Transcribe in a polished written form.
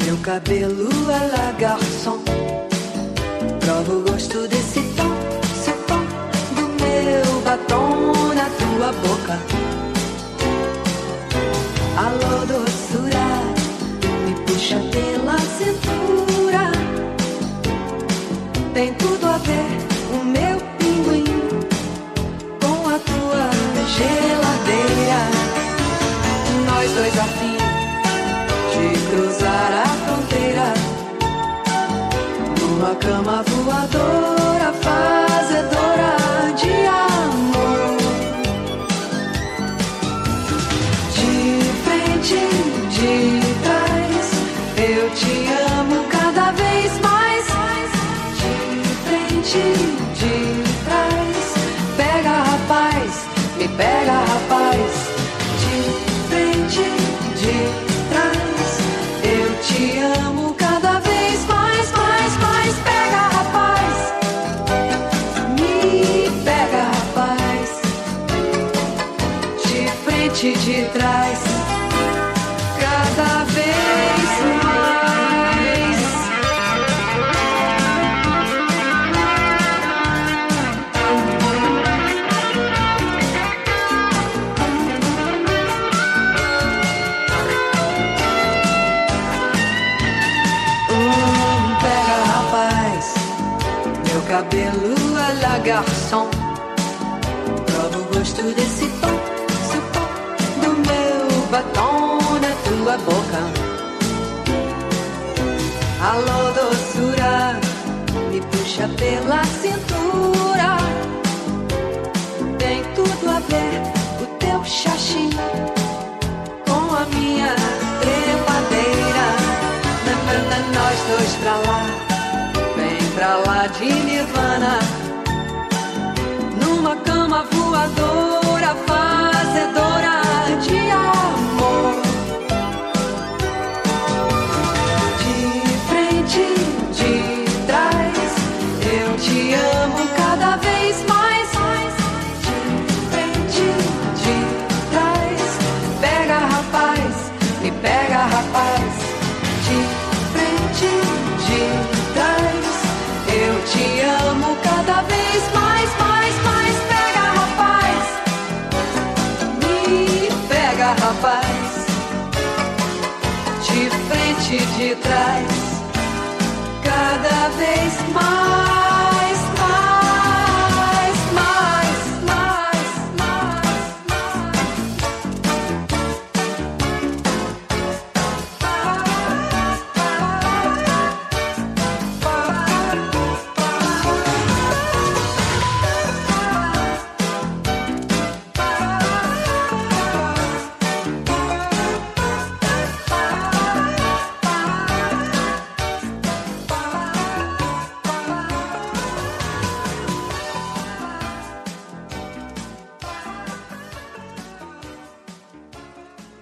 Meu cabelo à la garçom, prova o gosto desse tom, seu tom, do meu batom na tua boca. Alô, doçura, me puxa pela cintura. Tem tudo a ver o meu pinguim com a tua geladeira. Nós dois a fim de cruzar a fronteira, numa cama voadora, fazedora de amor. De frente, de trás, eu te amo cada vez mais. De frente, de trás, pega rapaz, me pega rapaz. De frente, de eu te amo cada vez mais, mais, mais. Pega rapaz, me pega rapaz. De frente, de trás, cada vez mais. Cabelo à la garçom, prova o gosto desse tom, seu tom, do meu batom na tua boca. Alô, doçura, me puxa pela cintura. Tem tudo a ver o teu xaxim com a minha trepadeira. Nós dois pra lá, pra lá de Nirvana, numa cama voadora, fazedora de amor. De frente, de trás, eu te amo cada vez mais. De frente, de trás, pega rapaz, me pega rapaz. De frente, de trás, eu te amo cada vez mais, mais, mais. Pega rapaz, me pega rapaz. De frente, de trás,